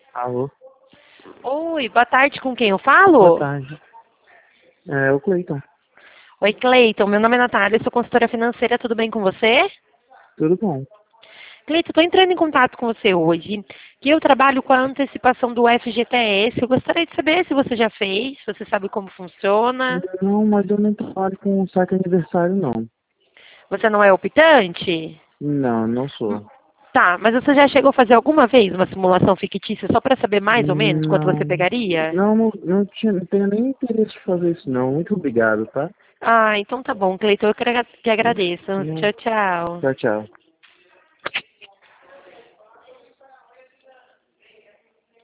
Alô, Oi, boa tarde, com quem eu boa falo? tarde. É o Cleiton. Oi, Cleiton, meu nome é Natália, sou consultora financeira, tudo bem com você? Tudo bom? Cleiton, estou entrando em contato com você hoje, que eu trabalho com a antecipação do FGTS. Eu gostaria de saber se você já fez, se você sabe como funciona. Não, mas eu não trabalho com saque aniversário, não. Você não é optante? Não, não Hum, sou. Tá, mas você já chegou a fazer alguma vez uma simulação fictícia só para saber mais ou menos quanto você Não, pegaria? não tenho nem interesse de fazer isso, não. Muito obrigado, tá? Ah, então tá bom, Cleiton, eu que agradeço. Tchau, tchau. Tchau, tchau.